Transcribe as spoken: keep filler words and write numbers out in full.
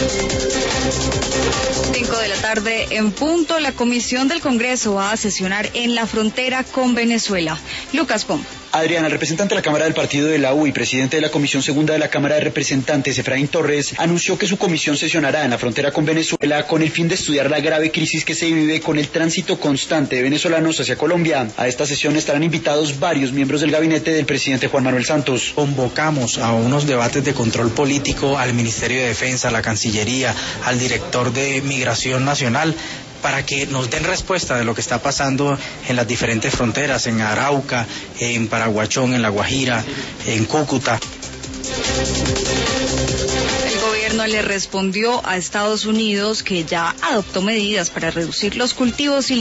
Cinco de la tarde en punto, la Comisión del Congreso va a sesionar en la frontera con Venezuela. Lucas Pomp. Adriana, el representante de la Cámara del Partido de la U y presidente de la Comisión Segunda de la Cámara de Representantes, Efraín Torres, anunció que su comisión sesionará en la frontera con Venezuela con el fin de estudiar la grave crisis que se vive con el tránsito constante de venezolanos hacia Colombia. A esta sesión estarán invitados varios miembros del gabinete del presidente Juan Manuel Santos. Convocamos a unos debates de control político al Ministerio de Defensa, a la Cancillería, al director de Migración Nacional, para que nos den respuesta de lo que está pasando en las diferentes fronteras, en Arauca, en Paraguachón, en La Guajira, en Cúcuta. El gobierno le respondió a Estados Unidos que ya adoptó medidas para reducir los cultivos y